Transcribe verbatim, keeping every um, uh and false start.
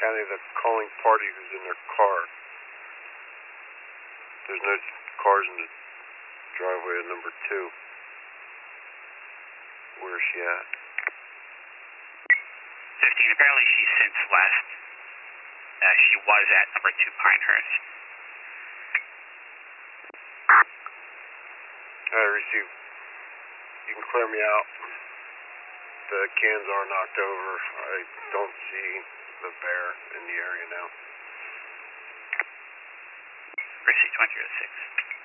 County that's calling party who's in their car. There's no cars in the driveway of number two. Where is she at? fifteen, apparently she's since left. Uh, she was at number two Pinehurst. I receive. You can clear me out. The cans are knocked over. I don't see the bear in the area now. Receive twenty oh six.